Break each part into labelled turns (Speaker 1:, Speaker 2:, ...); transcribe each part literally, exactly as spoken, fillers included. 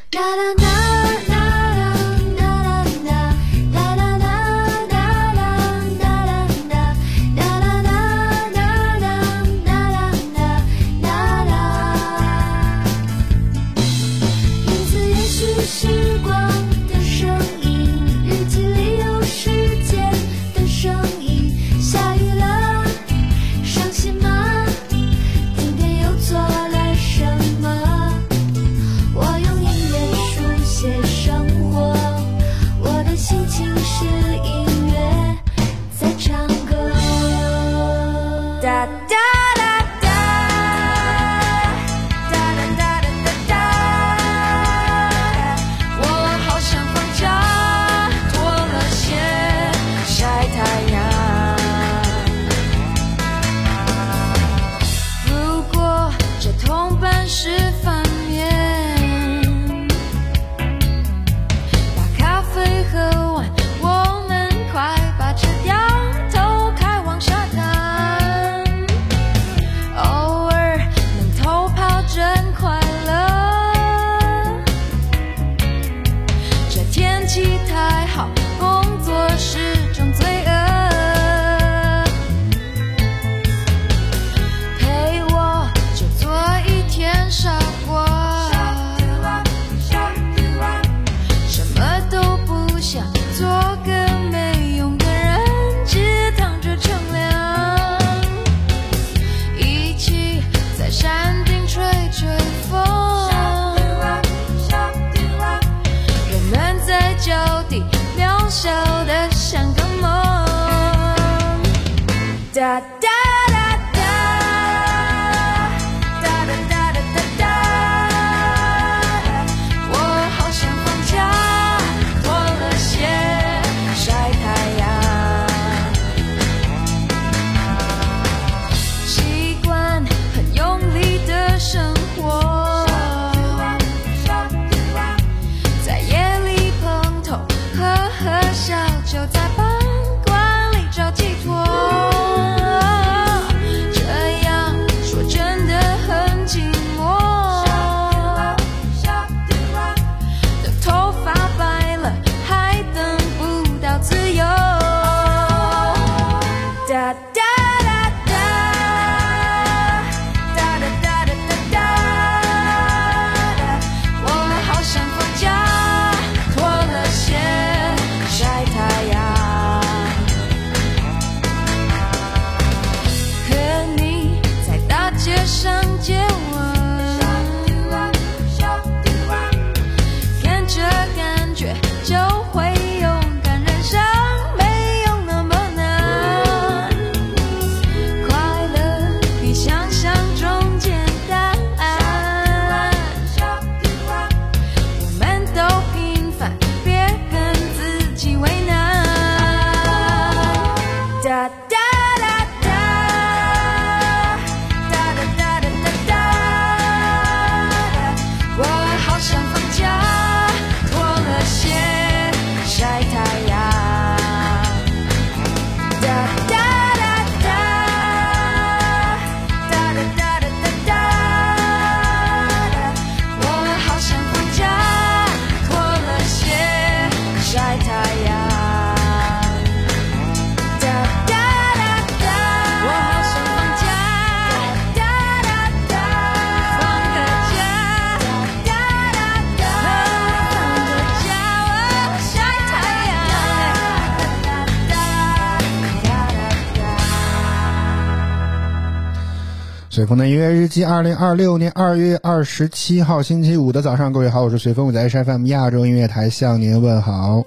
Speaker 1: 随风的音乐日记，二零二六年二月二十七号星期五的早上，各位好，我是随风，我在 H F M 亚洲音乐台向您问好。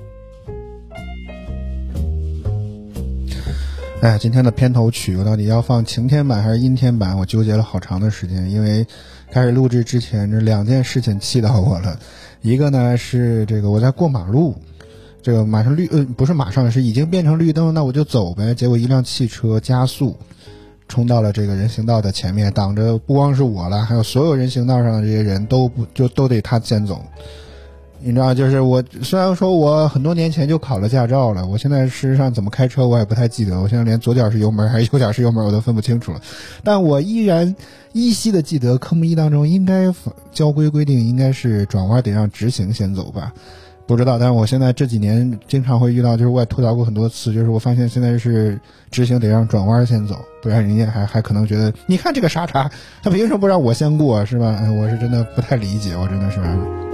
Speaker 1: 哎，今天的片头曲我到底要放晴天版还是阴天版，我纠结了好长的时间，因为开始录制之前这两件事情气到我了。一个呢是这个我在过马路，这个马上绿呃不是马上是已经变成绿灯，那我就走呗，结果一辆汽车加速冲到了这个人行道的前面，挡着不光是我了，还有所有人行道上的这些人都不就都得他先走。 你知道，就是我虽然说我很多年前就考了驾照了，我现在事实上怎么开车我也不太记得，我现在连左脚是油门还是右脚是油门我都分不清楚了，但我依然依稀的记得科目一当中应该交规规定应该是转弯得让直行先走吧，不知道，但是我现在这几年经常会遇到，就是我也吐槽过很多次，就是我发现现在是直行得让转弯先走，不然人家还还可能觉得你看这个刹车他凭什么不让我先过是吧？我是真的不太理解，我真的是。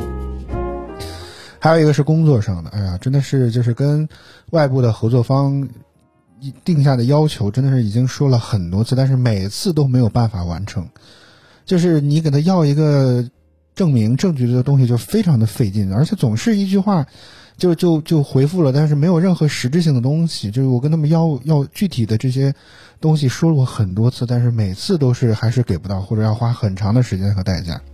Speaker 1: 还有一个是工作上的，哎呀，真的是就是跟外部的合作方定下的要求真的是已经说了很多次，但是每次都没有办法完成，就是你给他要一个证明证据的东西就非常的费劲，而且总是一句话就就就回复了，但是没有任何实质性的东西，就是我跟他们要要具体的这些东西说过很多次，但是每次都是还是给不到，或者要花很长的时间和代价。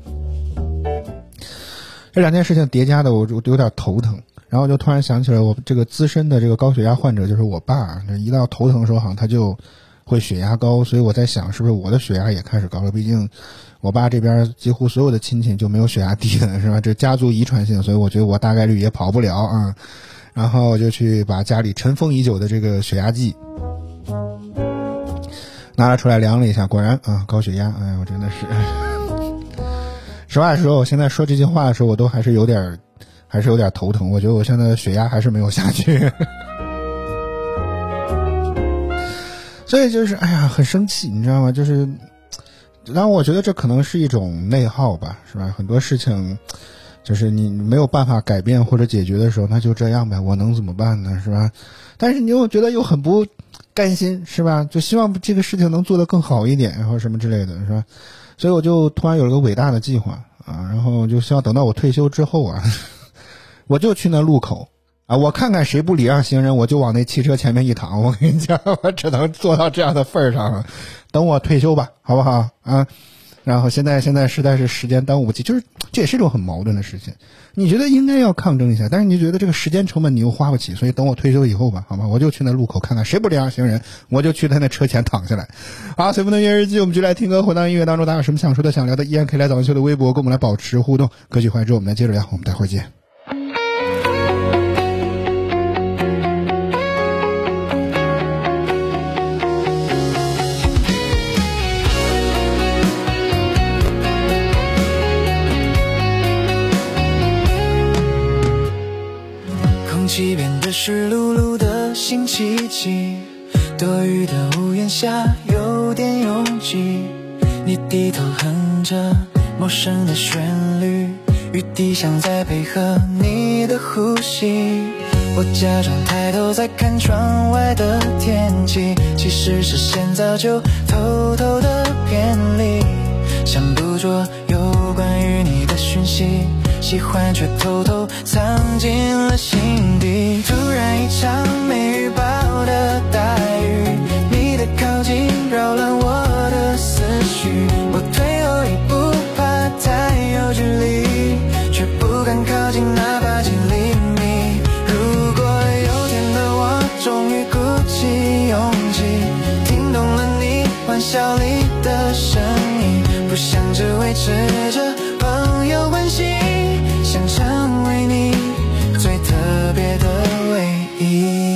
Speaker 1: 这两件事情叠加的我就有点头疼，然后我就突然想起来我这个资深的这个高血压患者就是我爸，一到头疼的时候好像他就会血压高，所以我在想是不是我的血压也开始高了，毕竟我爸这边几乎所有的亲戚就没有血压低的是吧，这家族遗传性，所以我觉得我大概率也跑不了啊。然后我就去把家里尘封已久的这个血压计拿了出来量了一下，果然啊高血压，哎我真的是实话实说，我现在说这句话的时候我都还是有点还是有点头疼，我觉得我现在血压还是没有下去所以就是哎呀很生气你知道吗，就是然后我觉得这可能是一种内耗吧，是吧，很多事情就是你没有办法改变或者解决的时候那就这样呗，我能怎么办呢，是吧，但是你又觉得又很不甘心，是吧，就希望这个事情能做得更好一点然后什么之类的，是吧，所以我就突然有了个伟大的计划啊，然后就希望等到我退休之后啊我就去那路口啊，我看看谁不礼让行人我就往那汽车前面一躺，我跟你讲我只能做到这样的份儿上了，等我退休吧好不好啊？然后现在现在实在是时间当务不急，就是这也是一种很矛盾的事情，你觉得应该要抗争一下，但是你觉得这个时间成本你又花不起，所以等我退休以后吧好吗，我就去那路口看看谁不礼让行人，我就去他那车前躺下来。好，随风的音乐日记，我们就来听歌，回到音乐当中，大家有什么想说的想聊的依然可以来早安秀的微博跟我们来保持互动，歌曲回来之后我们来接着聊，我们待会儿见。
Speaker 2: 空气变得湿漉漉的星期几，多雨的屋檐下有点拥挤，你低头哼着陌生的旋律，雨滴像在配合你的呼吸，我假装抬头在看窗外的天气，其实视线早就偷偷的偏离，想捕捉有关于你的讯息，喜欢却偷偷藏进了心底，突然一场没预报的大雨，你的靠近扰乱我的思绪，我退后一步怕太有距离，却不敢靠近哪怕几厘米，如果有天的我终于鼓起勇气，听懂了你玩笑里的声音，不想只维持着朋友关系，想成为你最特别的唯一。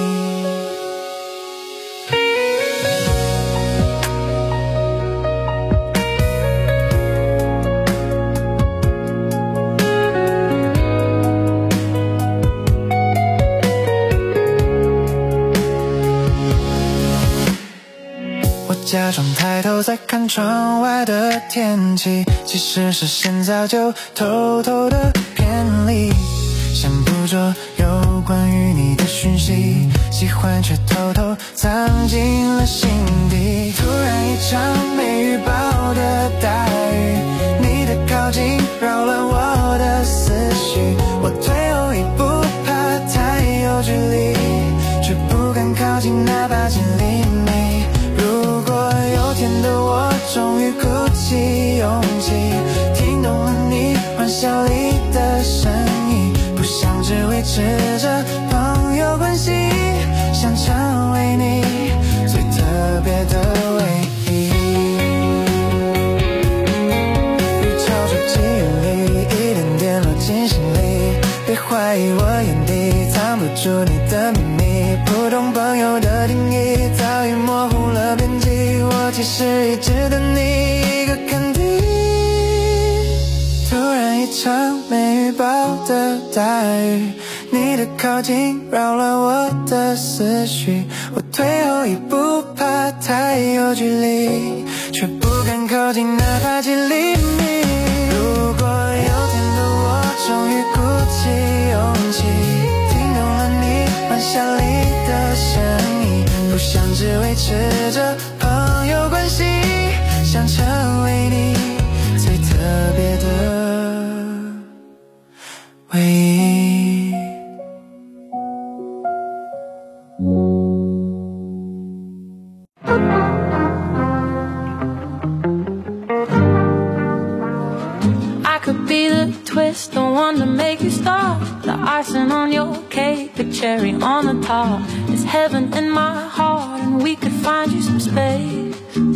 Speaker 2: 我假装抬头在看窗外的天气，其实视线早就偷偷的偏离，想捕捉有关于你的讯息，喜欢却偷偷藏进了心底，突然一场没预报的大雨，你的靠近扰乱我的思绪，我退后一步怕太有距离，却不敢靠近哪怕几厘米，如果有天的我终于鼓起勇气，听懂了你玩笑里的声音，不想只维持着朋友关系，想成为你最特别的唯一。雨敲出记忆里，一点点落进心里， 怀疑我眼底藏不住你的秘密，普通朋友的定义早已模糊了边际，我其实一直等你一个肯定。突然一场没预报的大雨，你的靠近扰乱我的思绪，我退后一步怕太有距离，却不敢靠近哪怕几厘米。如果有天的我终于鼓起勇气，听懂了你晚霞里的声音，不想只维持着朋友关系，想成为你最特别的唯一。
Speaker 3: I could be the twist, the one to make you stop, the icing on your cake, the cherry on the top. It's heaven in my heart, and we could find you some space.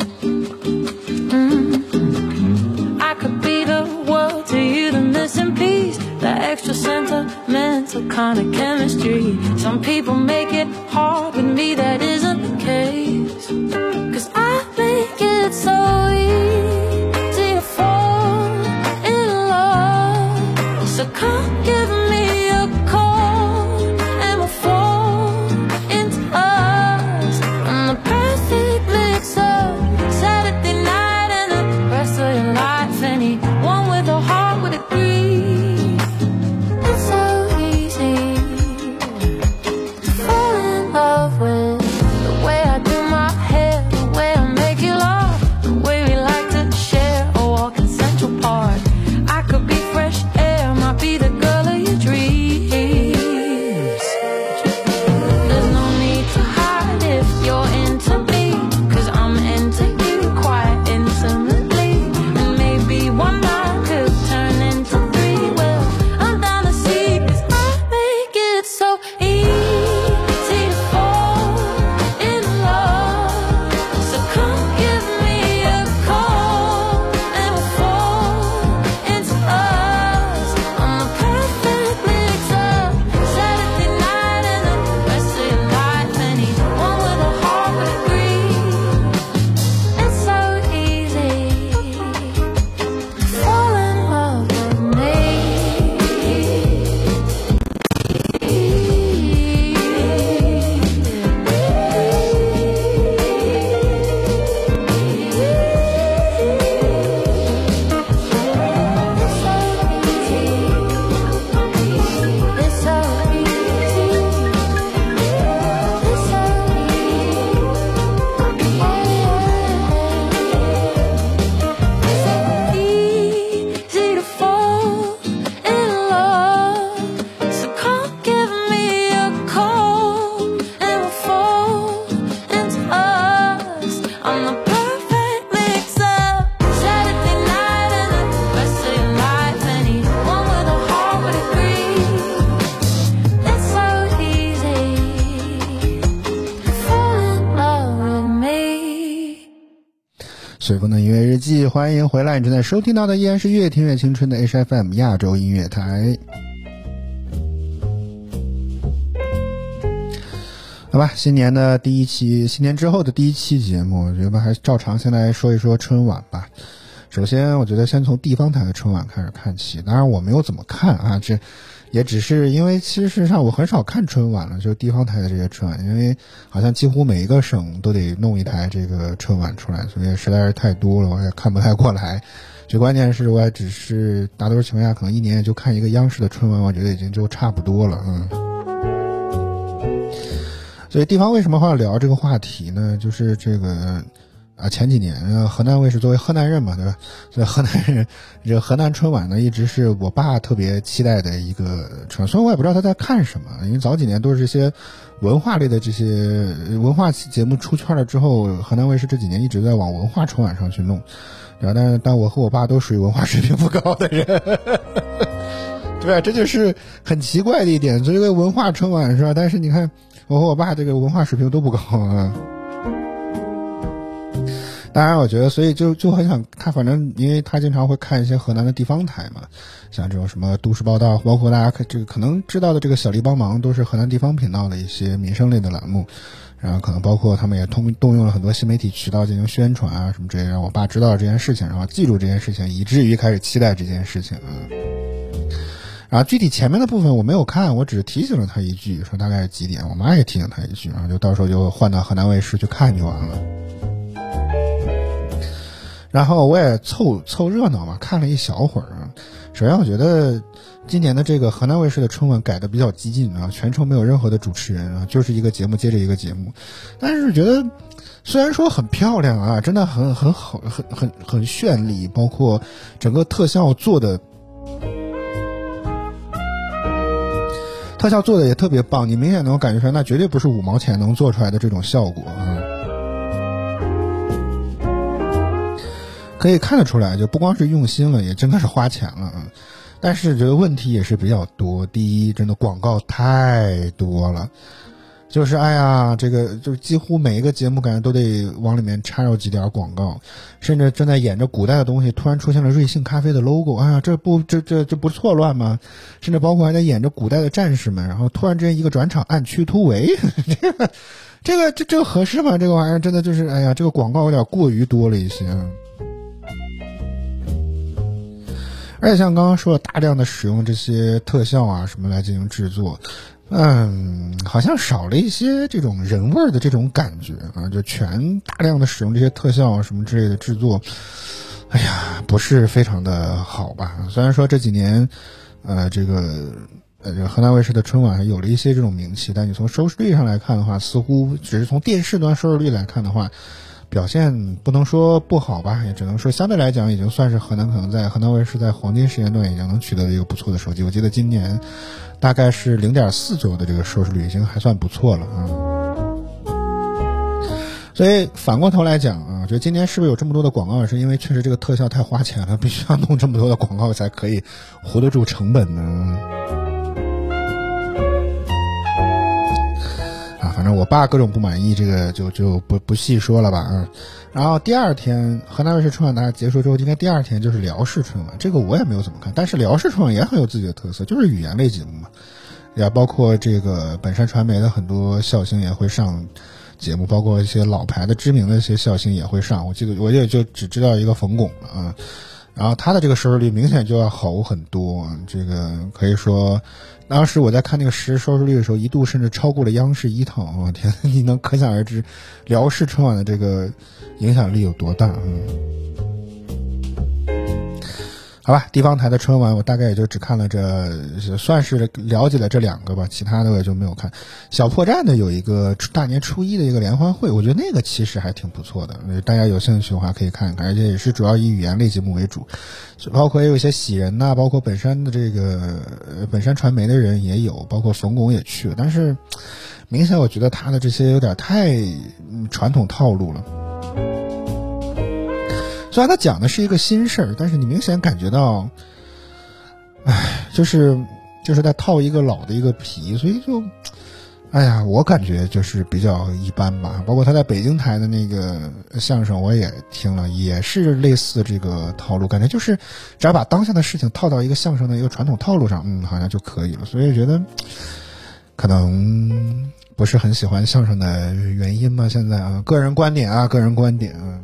Speaker 3: Mm-hmm. I could be the world to you, the missing piece, the extra sentimental kind of chemistry. Some people make it hard, with me that isn't the case, 'cause I make it so easy to fall in love. So come give me a call and we'll fall into us. I'm the perfect mix of Saturday night and the rest of your life. Anyone with a heart would agree. It's so easy to fall in love with the way I do my hair, the way I make you laugh, the way we like to share a walk in Central Park. I could be fresh air, might be the girl of your dreams. There's no need to hide if you're into me, 'cause I'm into you quite intimately. And maybe one night could turn into three. Well, I'm down to see, 'cause I make it so easy to fall in love. So come give me a call and we'll fall into us. I'm the perfect mix of Saturday night and the rest of your life. Anyone with a heart would agree. It's so easy to fall in love with me. It's so easy. It's so easy to fall in love. So come give me a call and we'll fall into us. I'm the perfect mix of Saturday night and the rest of your life. Anyone with a heart would agree. It's so easy to fall in love with me.
Speaker 1: 随风的音乐日记，欢迎回来！你正在收听到的依然是越听越青春的 H F M 亚洲音乐台。好吧，新年的第一期，新年之后的第一期节目，我觉得还是照常先来说一说春晚吧。首先，我觉得先从地方台的春晚开始看起。当然，我没有怎么看啊，这也只是因为其实事实上我很少看春晚了，就是地方台的这些春晚，因为好像几乎每一个省都得弄一台这个春晚出来，所以实在是太多了，我也看不太过来。最关键是我也只是大多数情况下可能一年也就看一个央视的春晚，我觉得已经就差不多了，嗯。所以地方为什么会要聊这个话题呢？就是这个啊，前几年啊，河南卫视作为河南人嘛，对吧？所以河南人这个河南春晚呢，一直是我爸特别期待的一个春晚。虽然我也不知道他在看什么，因为早几年都是这些文化类的这些文化节目出圈了之后，河南卫视这几年一直在往文化春晚上去弄，对吧？但是但我和我爸都属于文化水平不高的人。对啊，这就是很奇怪的一点。所以这个文化春晚是吧？但是你看我和我爸这个文化水平都不高啊。 当然我觉得所以就就很想他，反正因为他经常会看一些河南的地方台嘛，像这种什么都市报道，包括大家这个可能知道的这个小丽帮忙，都是河南地方频道的一些民生类的栏目，然后可能包括他们也通动用了很多新媒体渠道进行宣传啊什么之类，让我爸知道这件事情，然后记住这件事情，以至于开始期待这件事情啊。然后具体前面的部分我没有看，我只是提醒了他一句，说大概是几点，我妈也提醒他一句，然后就到时候就换到河南卫视去看就完了。然后我也凑凑热闹嘛，看了一小会儿啊。首先我觉得今年的这个河南卫视的春晚改的比较激进啊，全程没有任何的主持人啊，就是一个节目接着一个节目。但是觉得虽然说很漂亮啊，真的很很好，很很很绚丽，包括整个特效做的特效做的也特别棒，你明显能感觉出来，那绝对不是五毛钱能做出来的这种效果啊。可以看得出来，就不光是用心了，也真的是花钱了啊。但是这个问题也是比较多。第一，真的广告太多了，就是哎呀，这个就几乎每一个节目感觉都得往里面插入几点广告，甚至正在演着古代的东西，突然出现了瑞幸咖啡的 logo， 哎呀，这不这这这不错乱吗？甚至包括还在演着古代的战士们，然后突然之间一个转场按区突围，这个这个这这个合适吗？这个玩意儿真的就是哎呀，这个广告有点过于多了一些。而且像刚刚说的，大量的使用这些特效啊什么来进行制作，嗯，好像少了一些这种人味的这种感觉啊，就全大量的使用这些特效啊什么之类的制作，哎呀，不是非常的好吧？虽然说这几年，呃，这个呃，这个河南卫视的春晚还有了一些这种名气，但你从收视率上来看的话，似乎只是从电视端收视率来看的话，表现不能说不好吧，也只能说相对来讲已经算是河南可能在河南卫视在黄金时间段已经能取得一个不错的成绩。我记得今年大概是 零点四 左右的这个收视率已经还算不错了啊。所以反过头来讲啊，觉得今年是不是有这么多的广告，是因为确实这个特效太花钱了，必须要弄这么多的广告才可以糊得住成本呢？反正我爸各种不满意，这个就就不不细说了吧啊。然后第二天河南卫视春晚大家结束之后，应该第二天就是辽视春晚，这个我也没有怎么看，但是辽视春晚也很有自己的特色，就是语言类节目嘛，也包括这个本山传媒的很多笑星也会上节目，包括一些老牌的知名的一些笑星也会上。我记得我也就只知道一个冯巩了啊。然后他的这个收视率明显就要好很多，这个可以说当时我在看那个实时收视率的时候，一度甚至超过了央视一套，我天，你能可想而知辽视春晚的这个影响力有多大。嗯，好吧，地方台的春晚我大概也就只看了这，算是了解了这两个吧，其他的我也就没有看。小破站的有一个大年初一的一个联欢会，我觉得那个其实还挺不错的，大家有兴趣的话可以看看，而且也是主要以语言类节目为主，包括也有一些喜人呐、啊，包括本山的这个本山传媒的人也有，包括冯巩也去了，但是明显我觉得他的这些有点太传统套路了。虽然他讲的是一个新事儿，但是你明显感觉到，唉，就是就是在套一个老的一个皮，所以就，哎呀，我感觉就是比较一般吧。包括他在北京台的那个相声，我也听了，也是类似这个套路，感觉就是只要把当下的事情套到一个相声的一个传统套路上，嗯，好像就可以了。所以觉得可能不是很喜欢相声的原因吧。现在啊，个人观点啊，个人观点啊。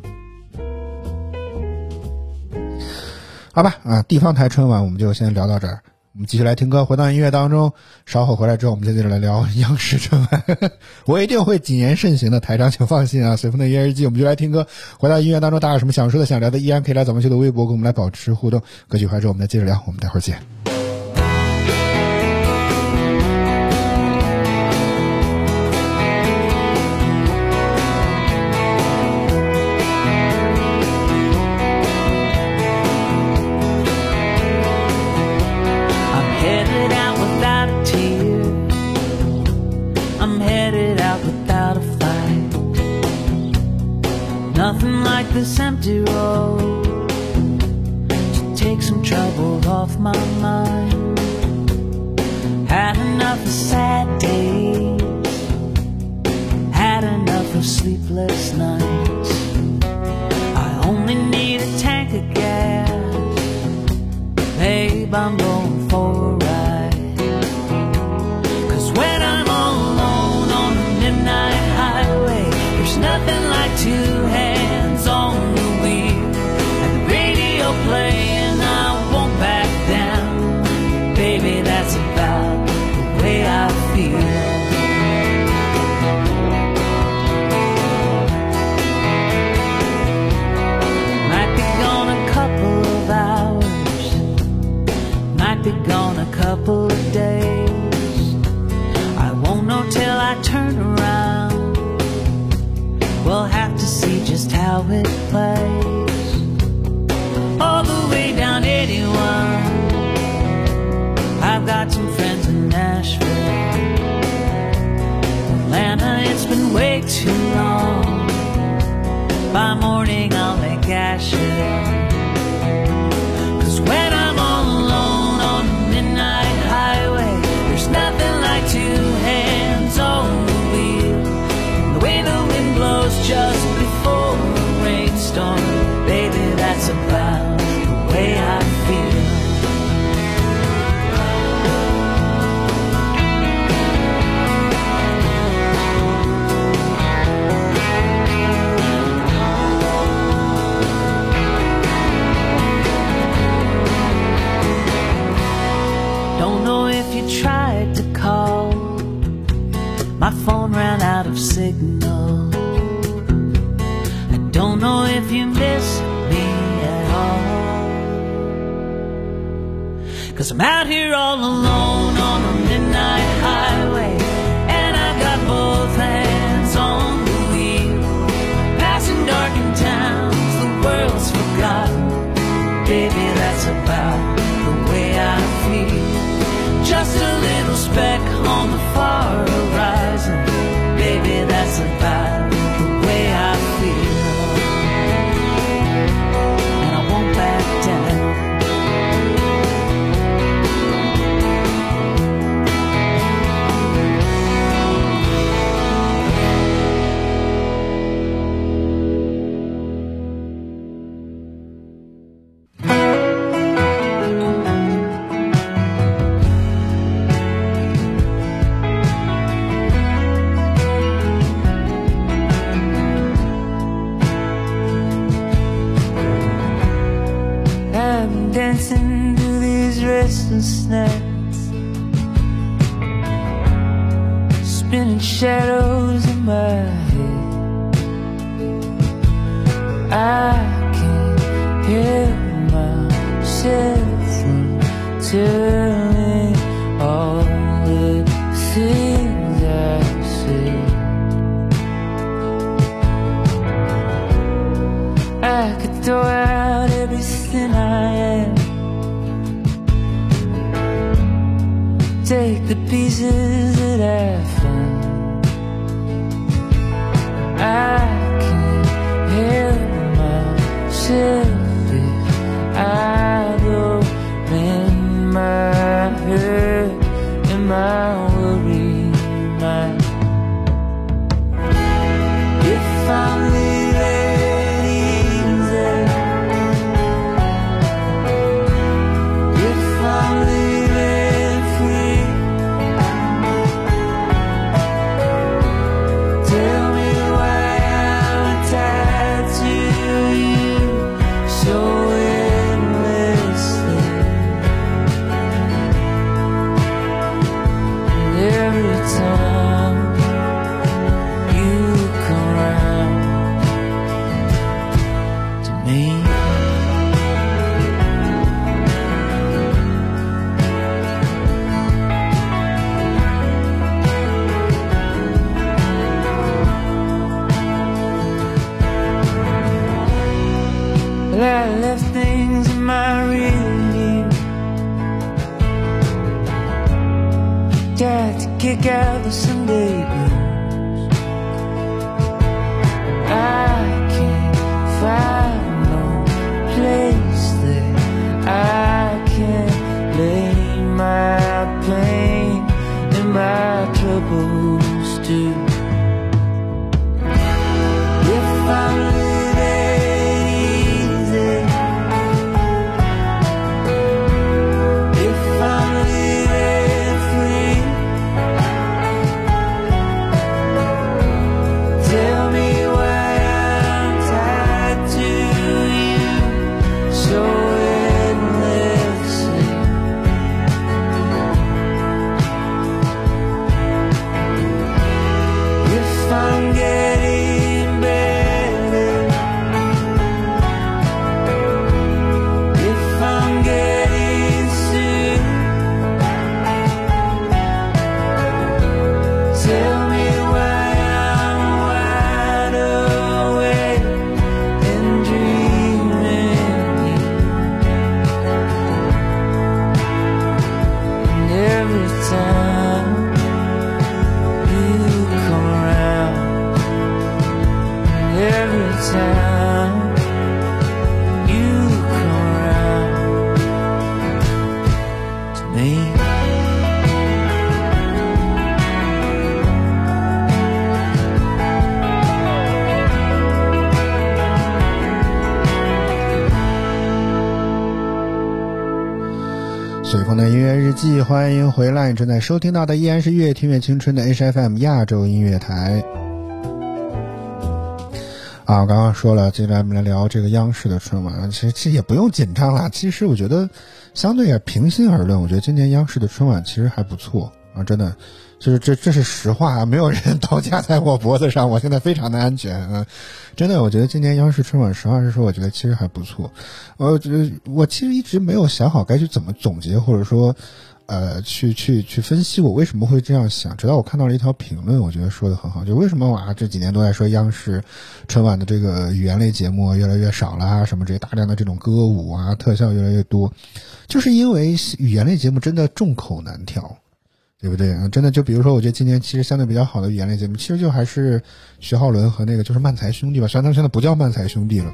Speaker 1: 好吧啊，地方台春晚我们就先聊到这儿，我们继续来听歌，回到音乐当中，稍后回来之后我们再接着来聊央视春晚我一定会谨言慎行的，台长请放心啊。随风的音乐日记，我们就来听歌，回到音乐当中，大家有什么想说的想聊的依然可以来咱们去的微博跟我们来保持互动，歌曲回来之后我们再接着聊，我们待会儿见。
Speaker 2: Nothing like this empty road to take some trouble off my mind. Had enough of sad days, had enough of sleepless nights. babe, I'm going for a ride. 'Cause when I'm all alone on the midnight highway, there's nothing like two hands on the wheel and the radio playing, I won't back down. Baby, that's about the way I feel. Might be gone a couple of hours, might be gone a couple of days. I won't know till I turn around. We'll have to see just how it plays. All the way down eighty-one, I've got some friends in Nashville. Atlanta, it's been way too long. By morning I'll make Asheville. 'Cause when I'm all alone on the midnight highway, there's nothing like two hands on the wheel. The way the wind blows just before a rainstorm, baby, that's about the way I feel. Don't know if you tried to call, my phone ran out of signal. I don't know if you miss me at all. 'Cause I'm out here all alone on a midnight highway, and I've got both hands on the wheel. Passing darkened towns, the world's forgotten. Baby, that's about the way I feel. Just a little speck on the far horizon, baby, that's about the way I feel. And I won't back down. I'm dancing to these restless nights, spinning shadows in my head. I can't help myself from telling all the things I said. I could throw out everything I am, take the pieces that I found. I can't help myself if I go in my head, in my worried mind. If I'm living easy, if I'm living free, tell me why I'm tied to you so endlessly. And every time you come round to me, well, I left things in my rear view, tried to kick out the Sunday blues. I can't find no place that I can lay my pain and my troubles too. If I'm living easy, 你。
Speaker 1: 随风的音乐日记，欢迎回来，你正在收听到的依然是越听越青春的 H F M 亚洲音乐台。啊，我刚刚说了，接下来我们来聊这个央视的春晚，其实其实也不用紧张啦。其实我觉得，相对也平心而论，我觉得今年央视的春晚其实还不错啊，真的，就是这这是实话啊，没有人刀架在我脖子上，我现在非常的安全啊。真的，我觉得今年央视春晚，实话实说，我觉得其实还不错。我觉得我其实一直没有想好该去怎么总结，或者说，呃，去去去分析我为什么会这样想。直到我看到了一条评论，我觉得说的很好，就为什么啊这几年都在说央视春晚的这个语言类节目越来越少啦，什么这些大量的这种歌舞啊特效越来越多，就是因为语言类节目真的众口难调。对不对啊？真的，就比如说，我觉得今年其实相对比较好的语言类节目，其实就还是徐浩伦和那个就是漫才兄弟吧，虽然他们现在不叫漫才兄弟了，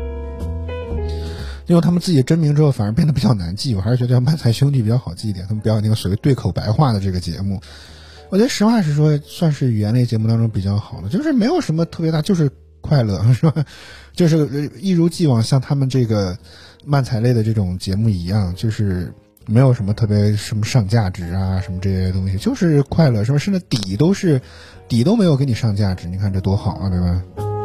Speaker 1: 因为他们自己的真名之后反而变得比较难记，我还是觉得叫漫才兄弟比较好记一点。他们表演那个所谓对口白话的这个节目，我觉得实话实说，算是语言类节目当中比较好的，就是没有什么特别大，就是快乐，是吧？就是一如既往像他们这个漫才类的这种节目一样，就是没有什么特别什么上价值啊，什么这些东西，就是快乐，是吧？甚至底都是底都没有给你上价值，你看这多好啊，对吧？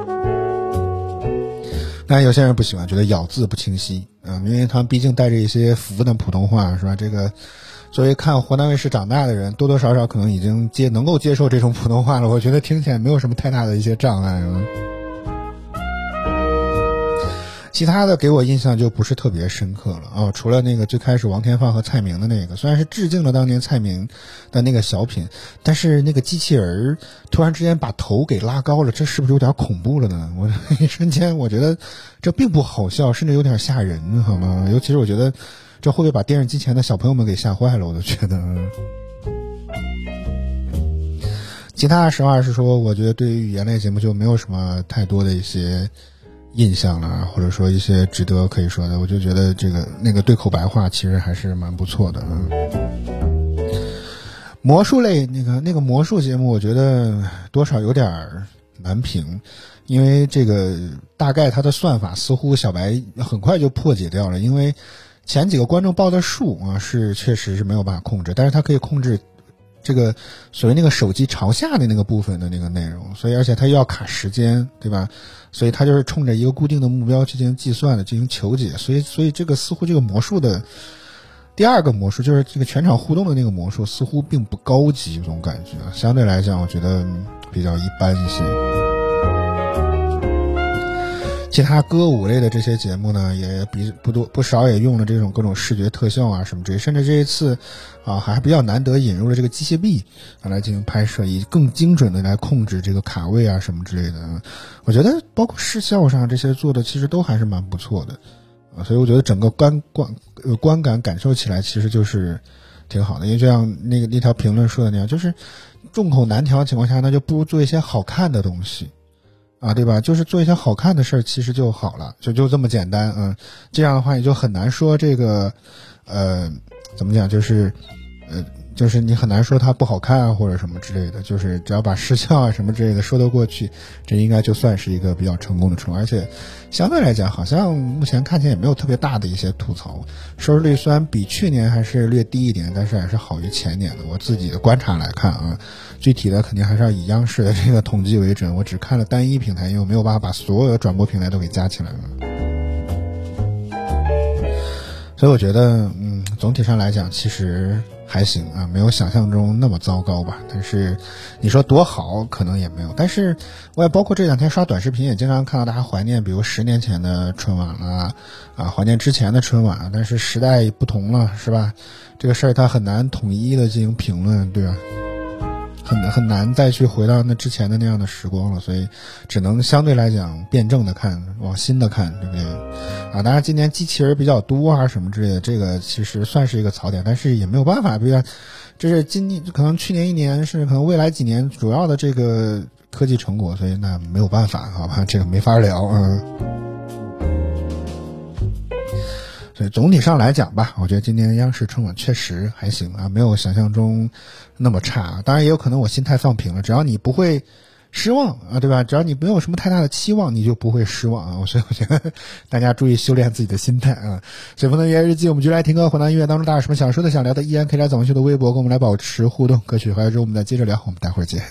Speaker 1: 但有些人不喜欢，觉得咬字不清晰啊、嗯，因为他们毕竟带着一些腐的普通话，是吧？这个作为看湖南卫视长大的人，多多少少可能已经接能够接受这种普通话了，我觉得听起来没有什么太大的一些障碍啊。其他的给我印象就不是特别深刻了啊，除了那个最开始王天放和蔡明的那个，虽然是致敬了当年蔡明的那个小品，但是那个机器人突然之间把头给拉高了，这是不是有点恐怖了呢？我一瞬间我觉得这并不好笑，甚至有点吓人，好吗？尤其是我觉得这会不会把电视机前的小朋友们给吓坏了，我都觉得。其他实话实说，我觉得对于语言类节目就没有什么太多的一些印象了，或者说一些值得可以说的，我就觉得这个那个对口白话其实还是蛮不错的。嗯，魔术类那个那个魔术节目，我觉得多少有点难评，因为这个大概它的算法似乎小白很快就破解掉了，因为前几个观众报的数啊是确实是没有办法控制，但是它可以控制这个所谓那个手机朝下的那个部分的那个内容，所以而且它又要卡时间，对吧？所以它就是冲着一个固定的目标去进行计算的，进行求解。所以所以这个似乎这个魔术的第二个魔术，就是这个全场互动的那个魔术，似乎并不高级，这种感觉相对来讲我觉得比较一般一些。其他歌舞类的这些节目呢，也比不多不少也用了这种各种视觉特效啊什么这些，甚至这一次啊还比较难得引入了这个机械臂啊来进行拍摄，以更精准的来控制这个卡位啊什么之类的。我觉得包括视效上这些做的其实都还是蛮不错的啊，所以我觉得整个观观呃观感感受起来其实就是挺好的。因为就像那个那条评论说的那样，就是众口难调的情况下，那就不如做一些好看的东西。啊，对吧？就是做一些好看的事儿，其实就好了，就就这么简单。嗯，这样的话也就很难说这个，呃，怎么讲？就是，呃，就是你很难说它不好看啊，或者什么之类的。就是只要把视效啊什么之类的说得过去，这应该就算是一个比较成功的春晚。而且相对来讲，好像目前看起来也没有特别大的一些吐槽，收视率虽然比去年还是略低一点，但是还是好于前年的。我自己的观察来看啊。具体的肯定还是要以央视的这个统计为准，我只看了单一平台，因为我没有办法把所有的转播平台都给加起来了。所以我觉得嗯，总体上来讲其实还行啊，没有想象中那么糟糕吧。但是你说多好可能也没有。但是我也包括这两天刷短视频也经常看到大家怀念比如十年前的春晚啦，啊怀念之前的春晚，但是时代不同了，是吧？这个事儿它很难统一的进行评论，对吧？很很难再去回到那之前的那样的时光了，所以只能相对来讲辩证的看，往新的看，对不对？啊，当然今年机器人比较多啊什么之类的，这个其实算是一个槽点，但是也没有办法，比如这是今年可能去年一年是可能未来几年主要的这个科技成果，所以那没有办法，好吧，这个没法聊啊。所所以总体上来讲吧，我觉得今年央视春晚确实还行啊，没有想象中那么差。当然也有可能我心态放平了，只要你不会失望啊，对吧？只要你没有什么太大的期望，你就不会失望啊。所以我觉得大家注意修炼自己的心态啊。随风的音乐日记，我们就来听歌，回到音乐当中，大家有什么想说的、想聊的，依然可以来走秀的微博跟我们来保持互动。歌曲回来之后，我们再接着聊，我们待会儿见。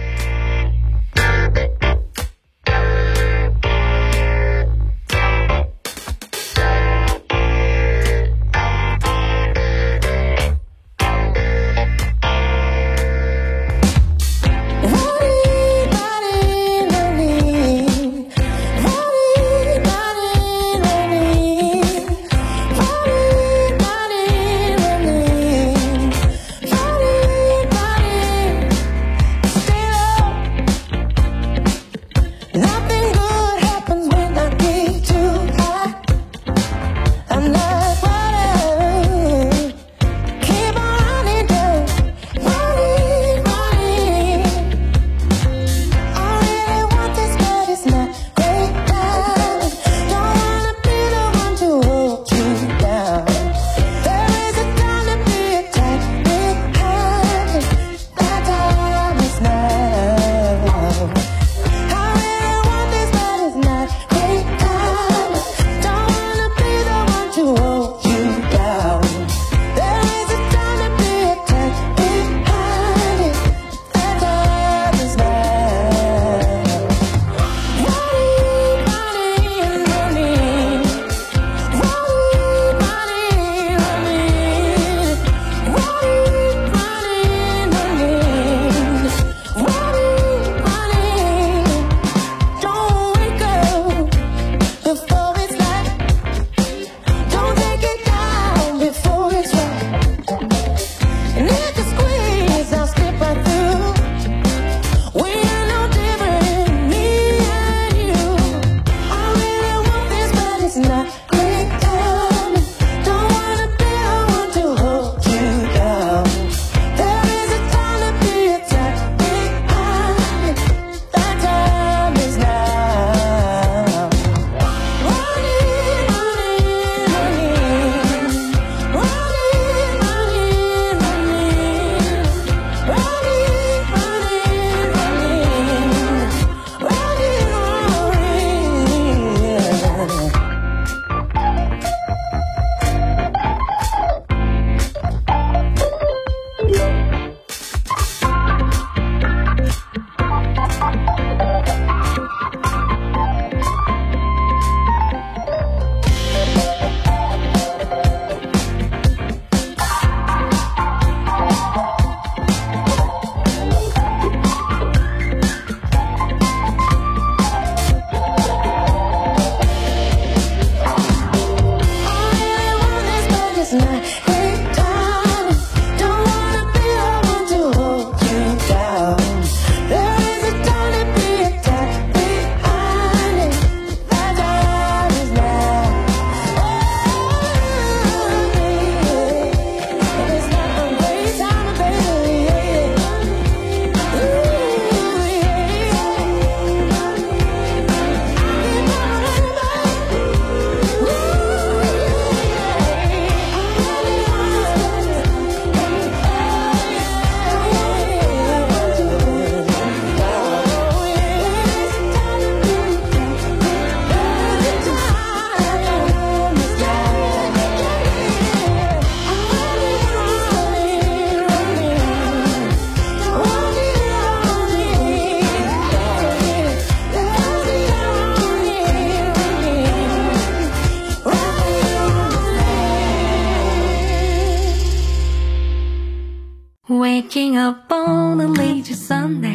Speaker 3: Waking up on a lazy Sunday,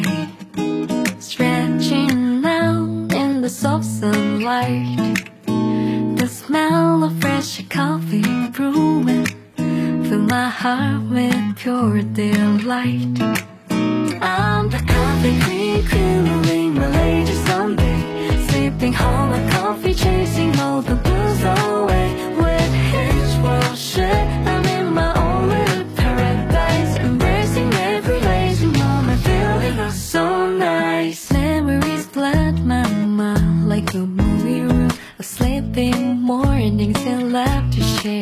Speaker 3: stretching out in the soft sunlight. The smell of fresh coffee brewing fill my heart with pure delight. I'm the coffee cream cooling my lazy Sunday, sipping home a coffee, chasing all the blues away. With each world shit, I'm in my own little paradise, embracing every lazy moment, feeling oh so nice. Memories flood my mind like a movie room, a sleeping mornings and laughter shade.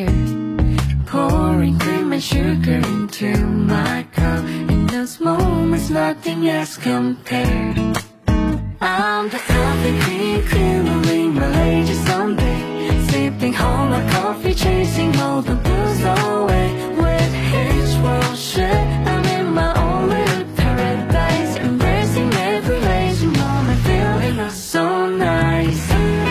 Speaker 3: sugar into my cup. In those moments nothing else compared. I'm the coffee cream criminally my lady someday. Sipping home my coffee, chasing all the blues away. With each world shit, I'm in my own little paradise, embracing every lazy moment, feeling oh so nice.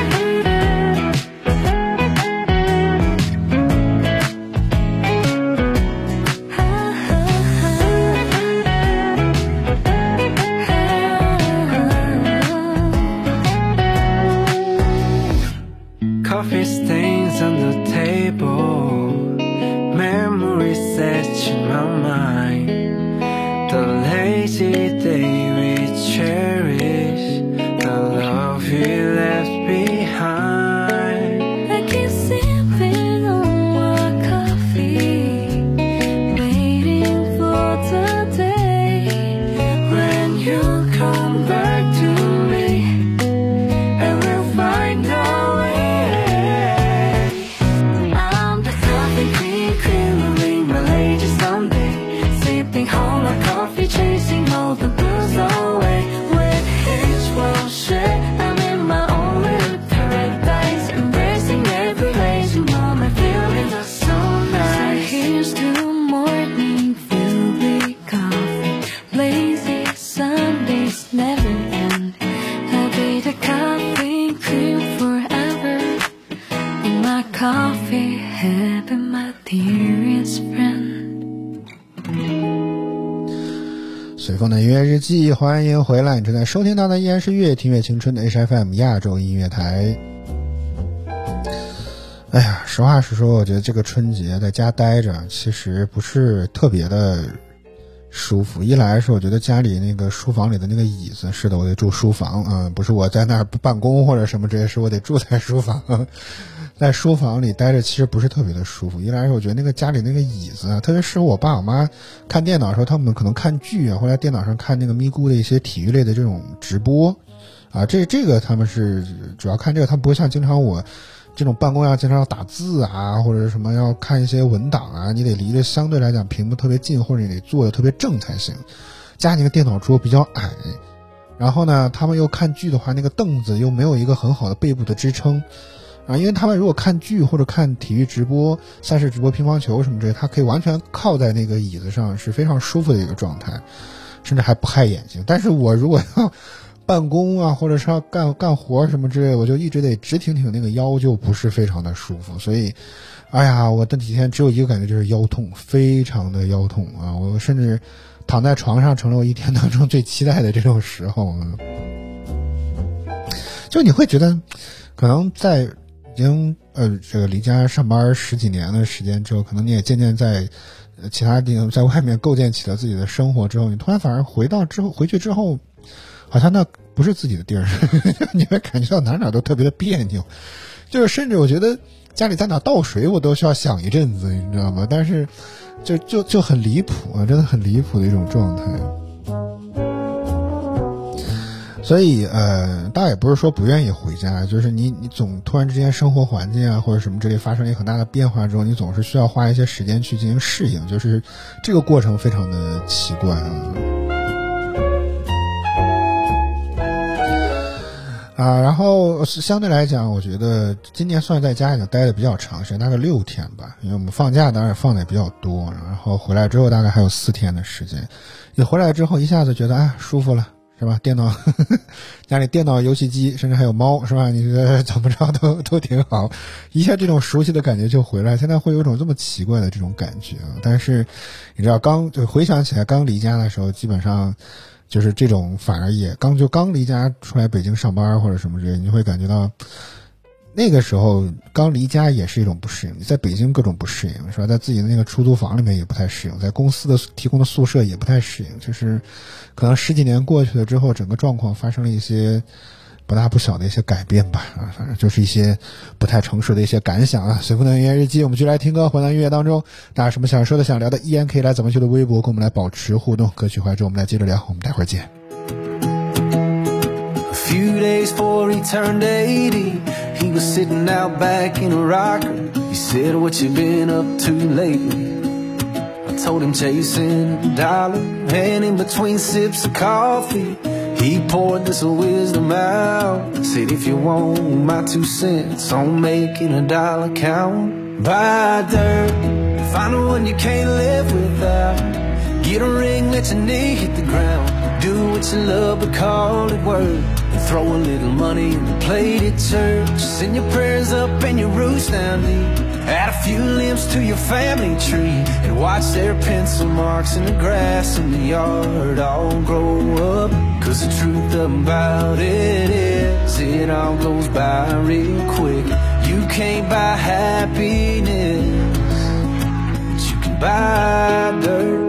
Speaker 2: Coffee stains on the table, memories etched in my mind. The lazy day we cherish, the love we left behind.
Speaker 3: I keep sipping on my coffee, waiting for the day when you come back to me, and we'll find our way. I'm the coffee cream criminally my lady someday. Sipping home my coffee, chasing all the blues away. With each world shit, I'm in my own little paradise, embracing every lazy moment, feeling oh so nice. So here's to morning filled with coffee, lazy Sundays never end. I'll be the coffee cream forever, and my coffee had been my dearest friend.
Speaker 1: 随风的音乐日记，欢迎回来！你正在收听到的依然是越听越青春的 H F M 亚洲音乐台。哎呀，实话实说，我觉得这个春节在家待着，其实不是特别的舒服。一来是我觉得家里那个书房里的那个椅子，是的，我得住书房啊、嗯，不是我在那儿办公或者什么这些，是我得住在书房。在书房里待着其实不是特别的舒服。一来是我觉得那个家里那个椅子啊，特别是我爸我妈看电脑的时候，他们可能看剧啊，或者在电脑上看那个咪咕的一些体育类的这种直播啊，这这个他们是主要看这个，他们不会像经常我这种办公要经常要打字啊，或者什么要看一些文档啊，你得离着相对来讲屏幕特别近，或者你得坐的特别正才行。家里那个电脑桌比较矮，然后呢他们又看剧的话，那个凳子又没有一个很好的背部的支撑啊，因为他们如果看剧或者看体育直播、赛事直播、乒乓球什么之类，他可以完全靠在那个椅子上，是非常舒服的一个状态，甚至还不害眼睛。但是我如果要办公啊，或者是要干干活什么之类，我就一直得直挺挺，那个腰就不是非常的舒服。所以，哎呀，我这几天只有一个感觉，就是腰痛，非常的腰痛啊！我甚至躺在床上成了我一天当中最期待的这种时候啊。就你会觉得，可能在已经呃这个离家上班十几年的时间之后，可能你也渐渐在呃其他地方在外面构建起了自己的生活之后，你突然反而回到之后回去之后，好像那不是自己的地儿，你会感觉到哪哪都特别的别扭，就是甚至我觉得家里在哪倒水我都需要想一阵子，你知道吗？但是就就就很离谱啊，真的很离谱的一种状态。所以呃，大家也不是说不愿意回家，就是你你总突然之间生活环境啊或者什么之类发生一个很大的变化之后，你总是需要花一些时间去进行适应，就是这个过程非常的奇怪啊。啊，然后相对来讲，我觉得今年算在家已经待的比较长时间，大概六天吧，因为我们放假当然放的也比较多，然后回来之后大概还有四天的时间。你回来之后一下子觉得啊舒服了，是吧？电脑呵呵家里电脑、游戏机，甚至还有猫，是吧？你觉得怎么着都都挺好，一下这种熟悉的感觉就回来。现在会有一种这么奇怪的这种感觉啊！但是你知道，刚就回想起来，刚离家的时候，基本上就是这种，反而也刚就刚离家出来北京上班或者什么之类，你会感觉到那个时候刚离家也是一种不适应。你在北京各种不适应，是吧？在自己的那个出租房里面也不太适应，在公司的提供的宿舍也不太适应，就是可能十几年过去了之后，整个状况发生了一些不大不小的一些改变吧。啊，反正就是一些不太成熟的一些感想啊。随风的音乐日记，我们就来听歌，回到音乐当中，大家什么想说的、想聊的，依然可以来咱们去的微博跟我们来保持互动。歌曲回来之后，我们来接着聊，我们待会儿见。
Speaker 2: A few days before he turned eighty, he was sitting out back in a rocker. He said, "What you been up to lately?" told him chasing a dollar, and in between sips of coffee he poured this wisdom out. Said, if you want my two cents on making a dollar count, buy dirt, find the one you can't live without. Get a ring, let your knee hit the ground. Do what you love but call it work, and throw a little money in the plate at church. Send your prayers up and your roots down deep. Add a few limbs to your family tree, and watch their pencil marks in the grass in the yard all grow up. Cause the truth about it is, it all goes by real quick. You can't buy happiness, but you can buy dirt.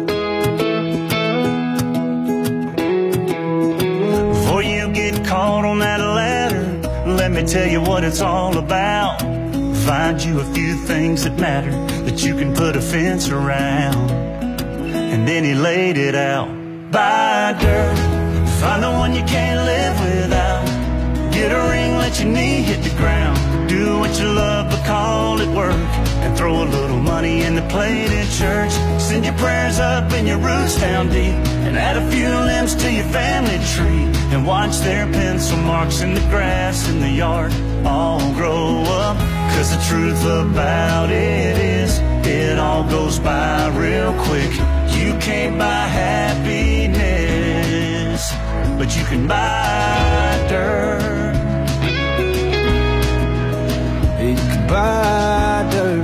Speaker 4: Before you get caught on that ladder, let me tell you what it's all about. Find you a few things that matter, that you can put a fence around. And then he laid it out. Buy dirt, find the one you can't live without. Get a ring, let your knee hit the ground. Do what you love but call it work, and throw a little money in the plate at church. Send your prayers up and your roots down deep, and add a few limbs to your family tree, and watch their pencil marks in the grass in the yard all grow up. Cause the truth about it is, it all goes by real quick. You can't buy happiness, but you can buy dirt.
Speaker 2: You can buy dirt.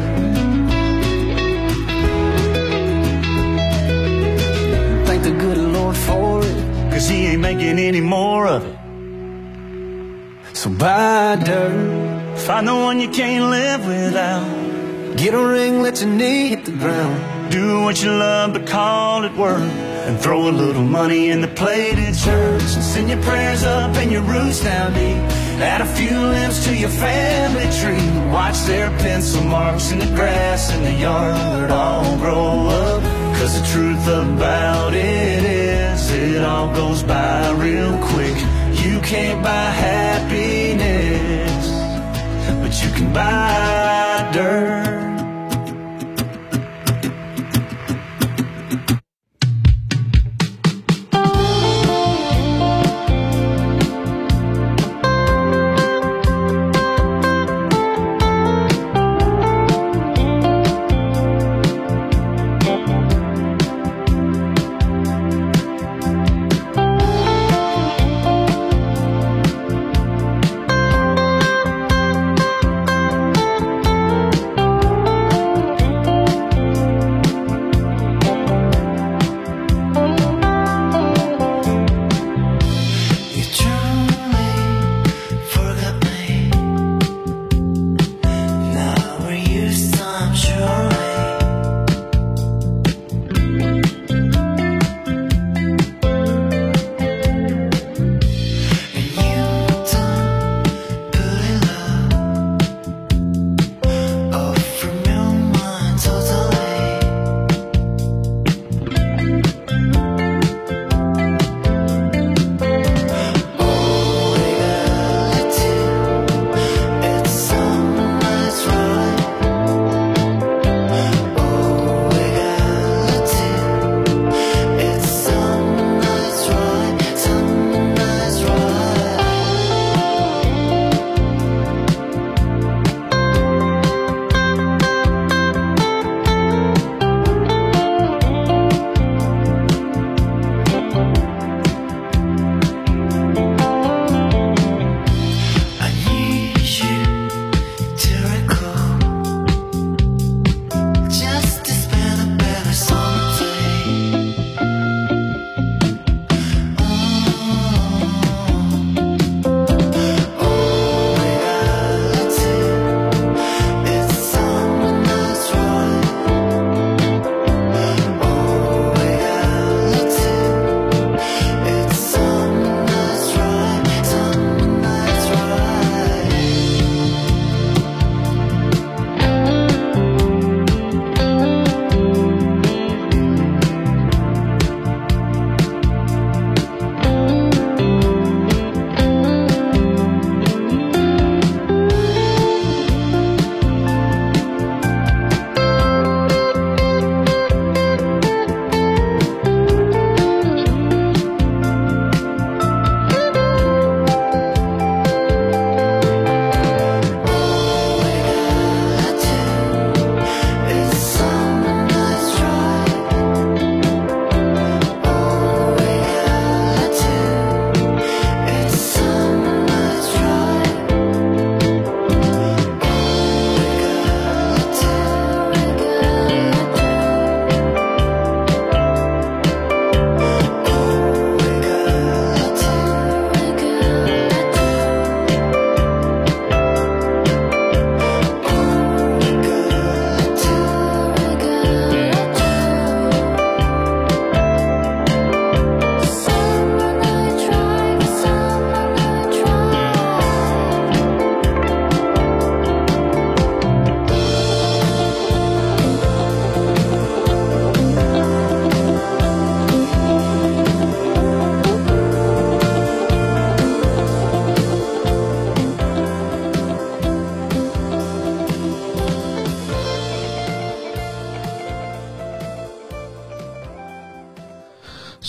Speaker 2: Thank the good Lord for it,
Speaker 4: cause he ain't making any more of it.
Speaker 2: so buy dirt.
Speaker 4: Find the one you can't live without.
Speaker 2: Get a ring, let your knee hit the ground.
Speaker 4: Do what you love but call it work, and throw a little money in the plate at church.
Speaker 2: And send your prayers up and your roots down deep. Add a few limbs to your family tree. Watch their pencil marks in the grass in the yard all grow up. Cause the truth about it is, it all goes by real quick. You can't buy happiness, but you can buy dirt.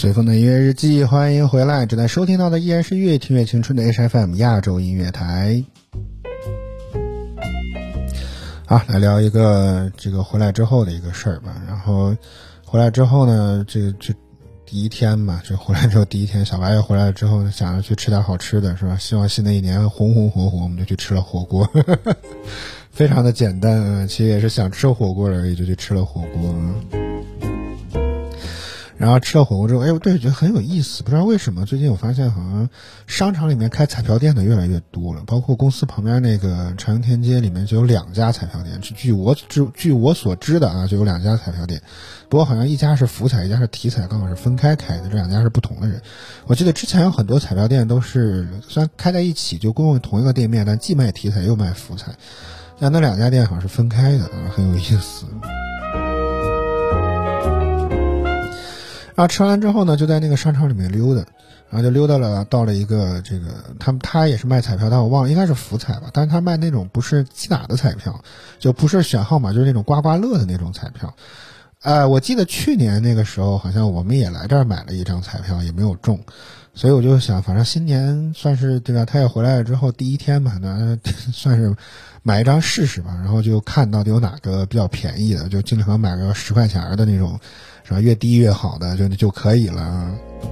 Speaker 1: 随风的音乐日记，欢迎回来。正在收听到的依然是越听越青春的 H F M 亚洲音乐台。好，来聊一个这个回来之后的一个事儿吧。然后回来之后呢，这这第一天嘛，这回来之后第一天，小白也回来之后，想着去吃点好吃的，是吧？希望新的一年红红火火，我们就去吃了火锅，非常的简单啊，其实也是想吃火锅而已，就去吃了火锅。然后吃了火锅之后，哎，我对觉得很有意思，不知道为什么最近我发现好像商场里面开彩票店的越来越多了，包括公司旁边那个长天街里面就有两家彩票店，据我知据我所知的啊，就有两家彩票店，不过好像一家是福彩，一家是体彩，刚好是分开开的，这两家是不同的人。我记得之前有很多彩票店都是虽然开在一起，就共用同一个店面，但既卖体彩又卖福彩，但那两家店好像是分开的啊，很有意思。然后吃完之后呢，就在那个商场里面溜达，然后就溜达了到了一个这个他们他也是卖彩票，但我忘了应该是福彩吧，但是他卖那种不是击打的彩票，就不是选号码，就是那种刮刮乐的那种彩票。呃，我记得去年那个时候好像我们也来这儿买了一张彩票，也没有中，所以我就想，反正新年算是对吧？他也回来了之后第一天嘛，那算是买一张试试吧。然后就看到底有哪个比较便宜的，就尽可能买个十块钱的那种，是吧？越低越好的就就可以了。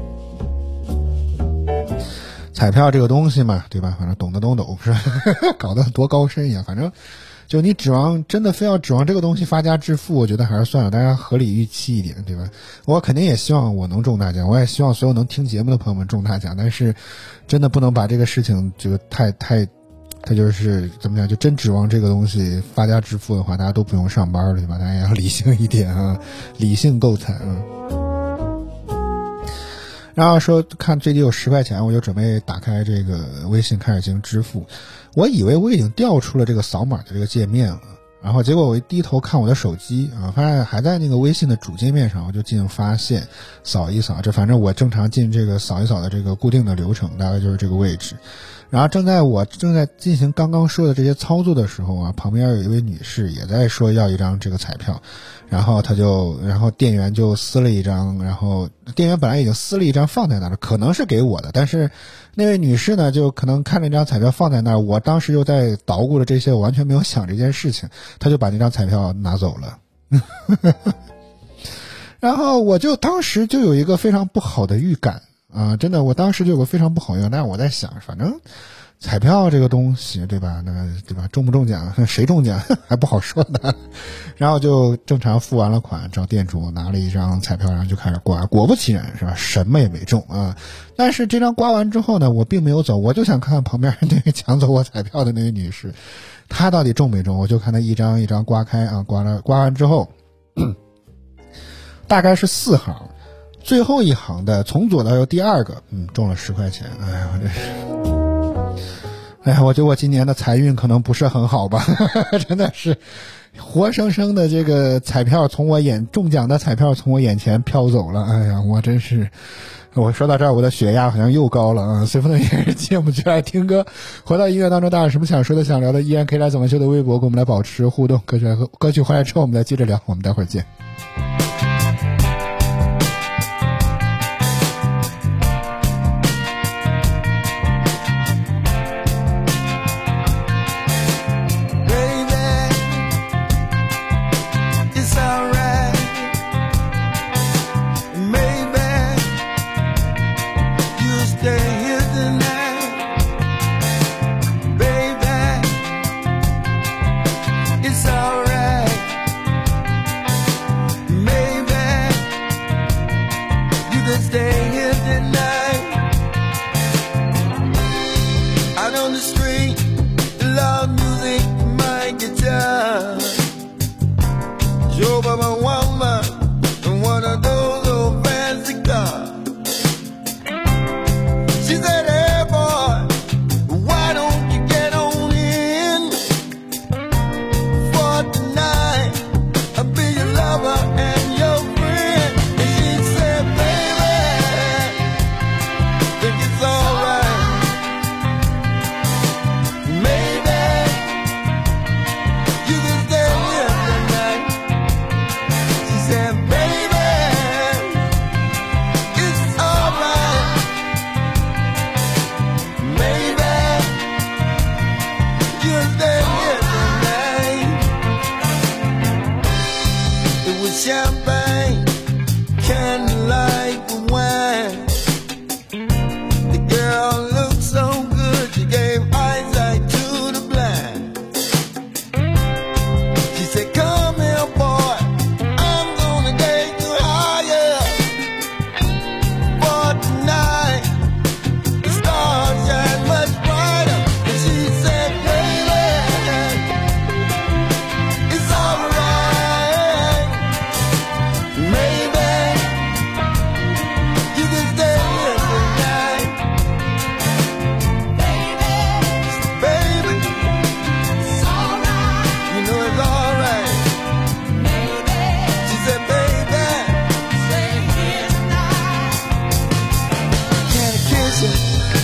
Speaker 1: 彩票这个东西嘛，对吧？反正懂得都懂，是吧？搞得多高深呀，反正。就你指望真的非要指望这个东西发家致富，我觉得还是算了，大家合理预期一点，对吧？我肯定也希望我能中大奖，我也希望所有能听节目的朋友们中大奖，但是真的不能把这个事情就太太他就是怎么讲，就真指望这个东西发家致富的话，大家都不用上班了，对吧？大家也要理性一点啊，理性购彩啊。然后说看最低有十块钱，我就准备打开这个微信开始进行支付。我以为我已经调出了这个扫码的这个界面了，然后结果我一低头看我的手机啊，发现还在那个微信的主界面上，我就进行发现扫一扫，这反正我正常进这个扫一扫的这个固定的流程，大概就是这个位置。然后正在我正在进行刚刚说的这些操作的时候啊，旁边有一位女士也在说要一张这个彩票，然后他就然后店员就撕了一张，然后店员本来已经撕了一张放在那儿，可能是给我的，但是那位女士呢就可能看那张彩票放在那儿，我当时又在捣鼓了这些，我完全没有想这件事情，他就把那张彩票拿走了。然后我就当时就有一个非常不好的预感啊，真的，我当时就有个非常不好用，但是我在想，反正彩票这个东西，对吧？那对吧？中不中奖，谁中奖还不好说呢。然后就正常付完了款，找店主拿了一张彩票，然后就开始刮。果不其然，是吧？什么也没中啊。但是这张刮完之后呢，我并没有走，我就想看看旁边那个抢走我彩票的那位女士，她到底中没中？我就看她一张一张刮开啊，刮了刮完之后，大概是四行。最后一行的从左到右第二个，嗯，中了十块钱。哎呀，我这是，哎呀，我觉得我今年的财运可能不是很好吧，真的是，活生生的这个彩票从我眼中奖的彩票从我眼前飘走了。哎呀，我真是，我说到这儿，我的血压好像又高了啊！随风的音乐节目就爱听歌，回到音乐当中，大家有什么想说的、想聊的，依然可以来怎么秀的微博跟我们来保持互动。歌曲歌曲回来之后，我们再接着聊，我们待会儿见。
Speaker 5: Maybe champagne, candlelight wine. The girl looked so good, she gave eyesight to the blind. She said, come here, boy, I'm gonna get you higher. For tonight, the stars shine much brighter. And she said, baby, it's alright. Maybe you can stay here tonight. Baby, it's alright. You know it's alright. She said, baby, stay here tonight. Can I kiss you?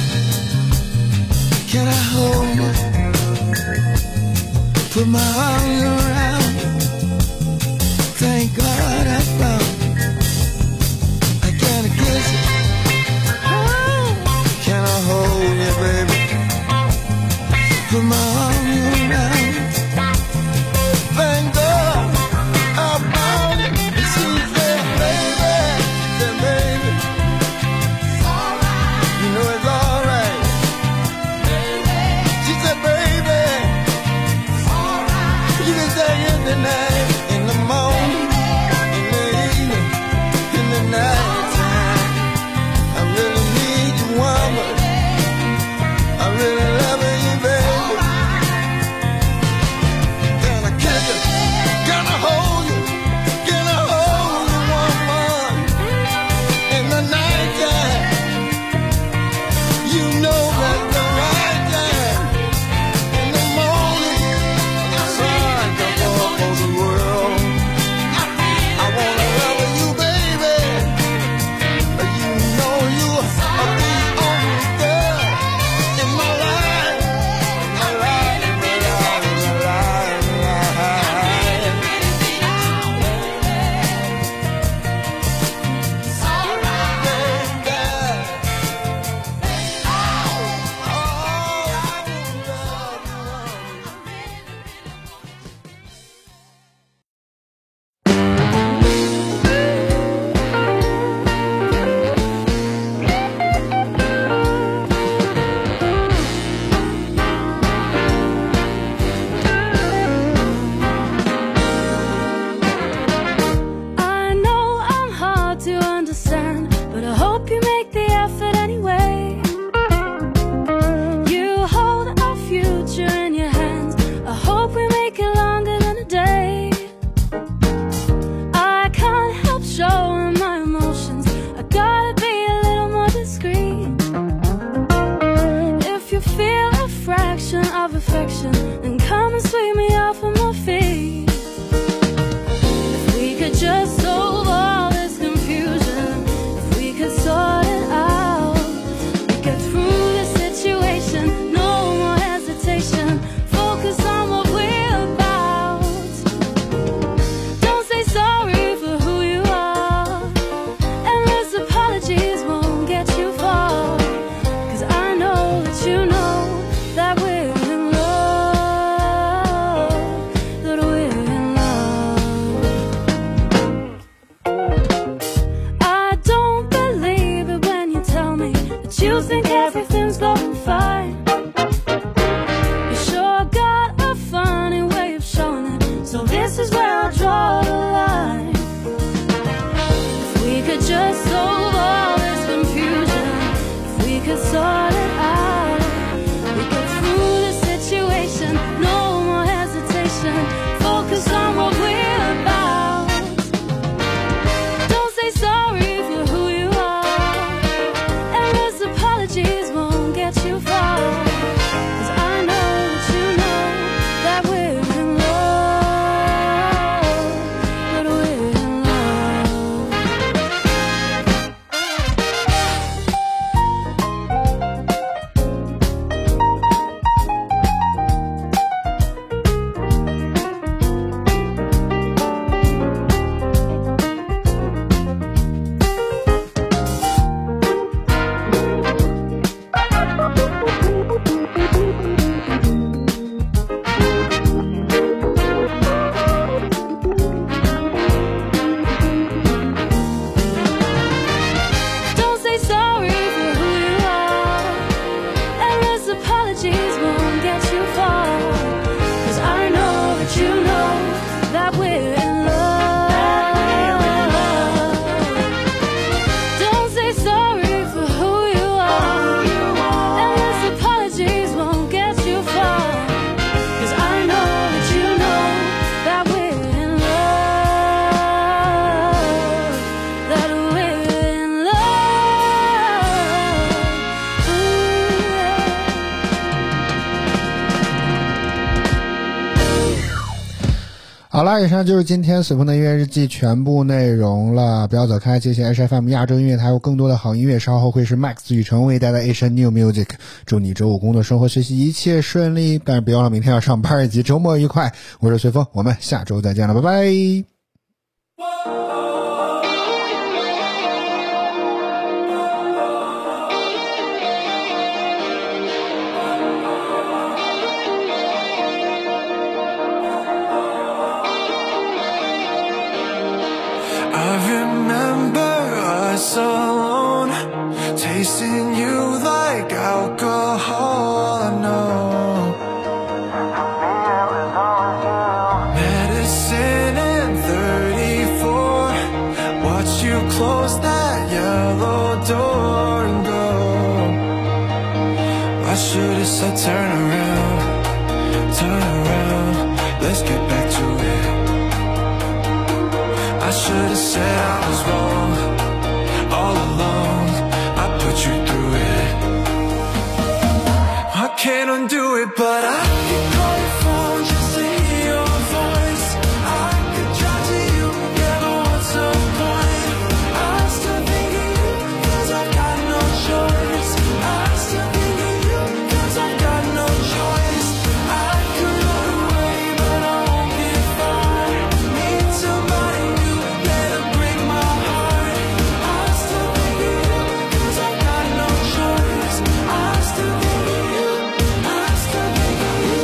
Speaker 5: Can I hold you? Put my arms around you. Thank God I found you. I can I kiss you? Can I hold you, baby? Put my arms around you. Thank God I found you. And she said, baby, she said, baby, you know it's alright. She said, baby, you can stay in the night, in the morning, in the evening, in the night time. I really need you, woman. I really love you, baby. Can I kiss you? Can I hold you? Can I hold you, woman? In the night time, you know that's the right time. In the morning, when the sun comes up over the world, I wanna love you, baby. You know you are the only girl in my life, my life, my life, my life, my life. It's alright, baby. Oh, I
Speaker 3: I know I'm hard to understand, but I hope you make the effort anyway. You hold our future in your hands. I hope we make it longer than a day. I can't help showing my emotions. I gotta be a little more discreet. If you feel a fraction of affection, then come and sweep me off of my feet. If we could just solve all this confusion, if we could sort it out, we get through this situation, no more hesitation, focus on what we're about. Don't say sorry for who you are, endless apologies won't get you far, 'cause I know that you know that we're in love, that we're in love. I don't believe it when you tell me that you think everything's going fine. You sure got a funny way of showing it, so this is where I draw the line. If we could just solve all this confusion, if we could sort it out, we get through the situation, no more hesitation, focus on what we're about. Don't say sorry for who you are, endless apologies won't get you far, 'cause I know that you know that we're in love, that we're in love.
Speaker 1: 好了，以上就是今天随风的音乐日记全部内容了，不要走开，谢谢 H F M 亚洲音乐台，有更多的好音乐，稍后会是 Max 雨辰为大家 Asian New Music， 祝你周五工作生活学习一切顺利，但是别忘了明天要上班以及周末愉快，我是随风，我们下周再见了，拜拜。
Speaker 2: Alone, tasting you like alcohol, I know. Medicine and thirty-four, watch you close that yellow door and go. I should have said turn around, turn around, let's get back to it. I should have said I was wrong all along, I put you through it. I can't undo it, but I can call your phone just to hear your voice. I could drive to you, yeah, but what's the point? I still think of you, cause I've got no choice. I still think of you, cause I've got no choice. I could run away, but I won't get far. Need somebody new, let it break my heart. I still think of you, cause I've got no choice. I still think of you, I still think of you.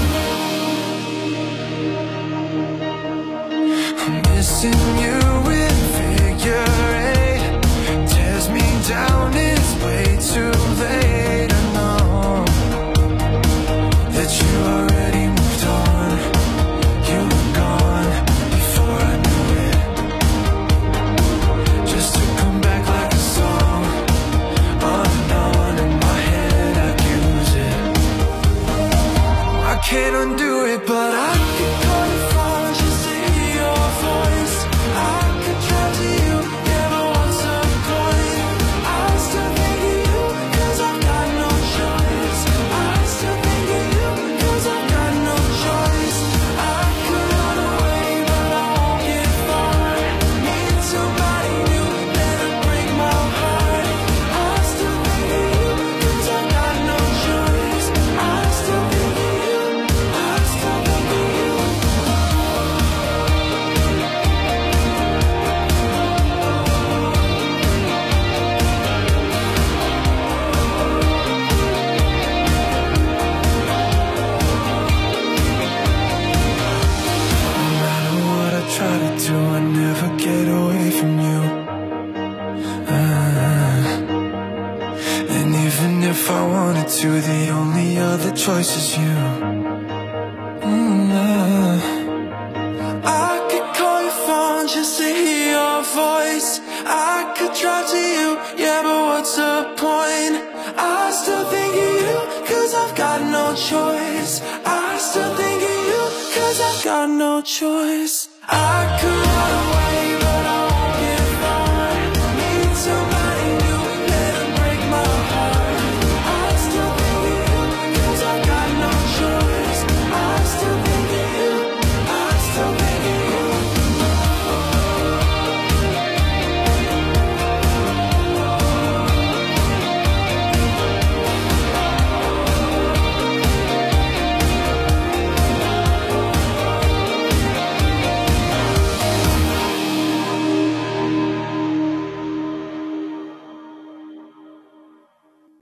Speaker 2: I'm missing you in figure eight, tears me down, it's way too late. I know that you already moved on, you were gone before I knew it. Just to come back like a song, on and on in my head I accuse it. I can't undo it, but I could call your phone just to hear your voice. I could drive to you, yeah, but what's the point? I still think of you, cause I've got no choice. I still think of you, cause I've got no choice. I could run away, but I won't get far. Need somebody new, let it break my heart. I still think of you, cause I've got no choice. I still think of you, I still think of you. No matter what I try to do, I never get away from you. Ah. And even if I wanted to, the only other choice is you. Mm, ah. I could call your phone just to hear your voice. I could drive to you, yeah, but what's the point? I still think of you, cause I've got no choice. I still think of you, cause I've got no choice. I could run away.